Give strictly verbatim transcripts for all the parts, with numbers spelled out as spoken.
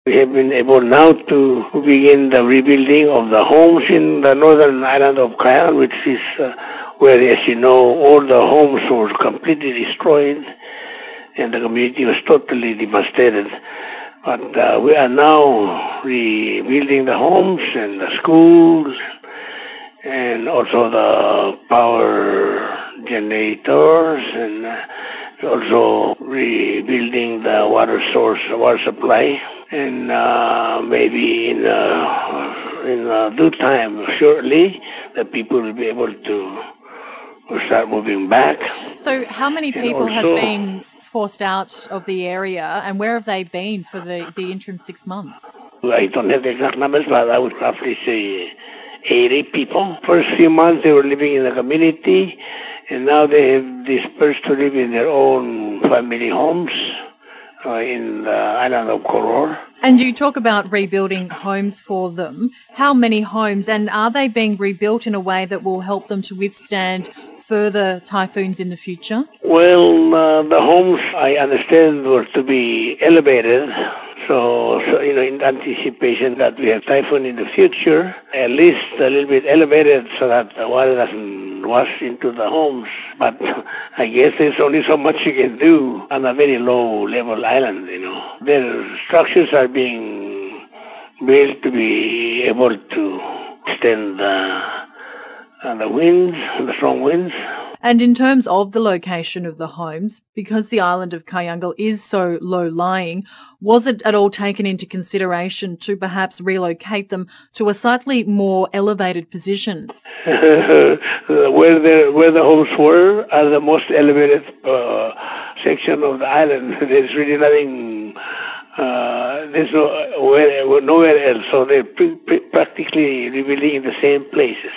We have been able now to begin the rebuilding of the homes in the northern island of Kayal, which is uh, where, as you know, all the homes were completely destroyed and the community was totally devastated. But uh, we are now rebuilding the homes and the schools and also the power generators and uh, also rebuilding the water source, water supply, and uh, maybe in uh, in uh, due time, shortly, the people will be able to start moving back. So how many And people have also, been forced out of the area, and where have they been for the, the interim six months? I don't have the exact numbers, but I would roughly say eighty people. First few months they were living in the community, and now they have dispersed to live in their own family homes uh, in the island of Koror. And you talk about rebuilding homes for them. How many homes, and are they being rebuilt in a way that will help them to withstand further typhoons in the future? Well, uh, the homes I understand were to be elevated. So, so, you know, in anticipation that we have typhoon in the future, at least a little bit elevated so that the water doesn't wash into the homes. But I guess there's only so much you can do on a very low level island, you know. Their structures are being built to be able to stand the, uh, the winds, the strong winds. And in terms of the location of the homes, because the island of Kayungal is so low-lying, was it at all taken into consideration to perhaps relocate them to a slightly more elevated position? where the where the homes were are the most elevated uh, section of the island. There's really nothing. Uh, there's no where, nowhere else. So they're pre- pre- practically rebuilding in the same places.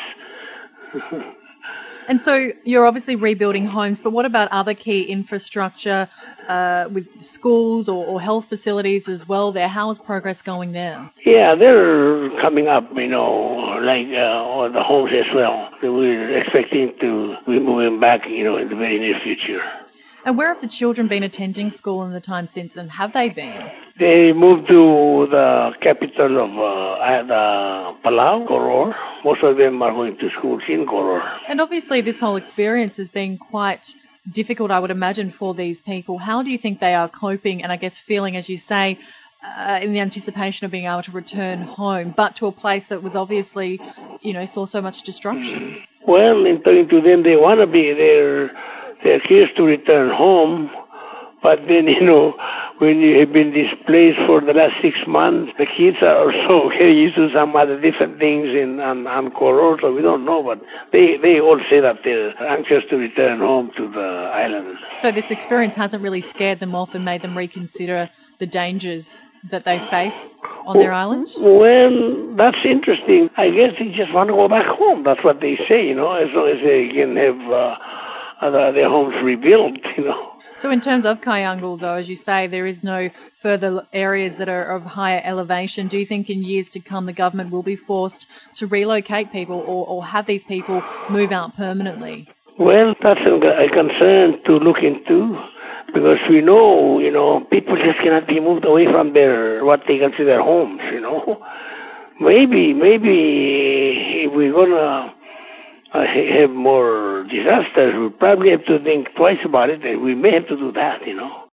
And so you're obviously rebuilding homes, but what about other key infrastructure uh, with schools or, or health facilities as well there? How is progress going there? Yeah, they're coming up, you know, like uh, on the homes as well. We're expecting to be moving back, you know, in the very near future. And where have the children been attending school in the time since, and have they been? They moved to the capital of uh, the Palau, Koror. Most of them are going to schools in Koror. And obviously this whole experience has been quite difficult, I would imagine, for these people. How do you think they are coping and I guess feeling, as you say, uh, in the anticipation of being able to return home, but to a place that was obviously, you know, saw so much destruction? Well, in talking to them, they want to be there. They're curious to return home. But then, you know, when you have been displaced for the last six months, the kids are also getting used to some other different things in on, on Koror, so we don't know. But they, they all say that they're anxious to return home to the island. So this experience hasn't really scared them off and made them reconsider the dangers that they face on their island? Well, that's interesting. I guess they just want to go back home. That's what they say, you know, as long as they can have uh, their homes rebuilt, you know. So in terms of Kayungal, though, as you say, there is no further areas that are of higher elevation. Do you think in years to come the government will be forced to relocate people or, or have these people move out permanently? Well, that's a concern to look into because we know, you know, people just cannot be moved away from their, what they consider homes, you know. Maybe, maybe if we're going to Uh, have more disasters, we probably have to think twice about it, and we may have to do that, you know.